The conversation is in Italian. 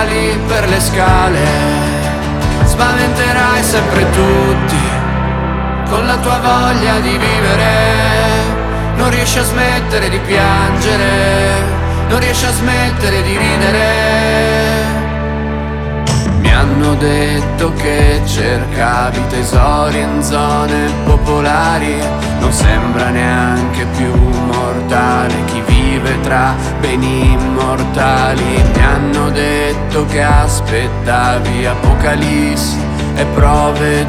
sali per le scale, spaventerai sempre tutti con la tua voglia di vivere. Non riesci a smettere di piangere, non riesci a smettere di ridere. Mi hanno detto che cercavi tesori in zone popolari, non sembra neanche più mortale chi vive tra beni immortali. Mi hanno detto che aspettavi apocalissi e prove